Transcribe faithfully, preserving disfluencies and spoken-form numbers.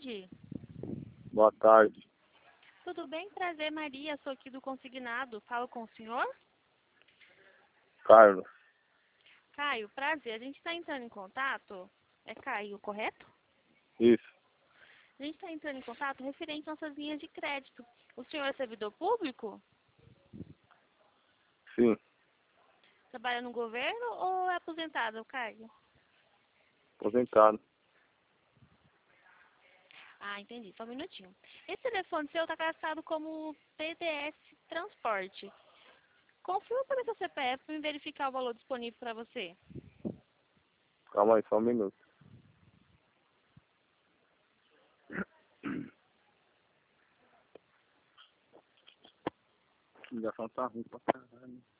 tarde. Boa tarde. Tudo bem? Prazer, Maria. Sou aqui do Consignado. Falo com o senhor? Carlos. Caio, prazer. A gente está entrando em contato. É Caio, correto? Isso. A gente está entrando em contato referente às nossas linhas de crédito. O senhor é servidor público? Sim. Trabalha no governo ou é aposentado, Caio? Aposentado. Ah, entendi. Só um minutinho. Esse telefone seu está cadastrado como P D S Transporte. Confirma para seu C P F para me verificar o valor disponível para você. Calma aí, só um minuto. A ligação tá ruim pra caralho.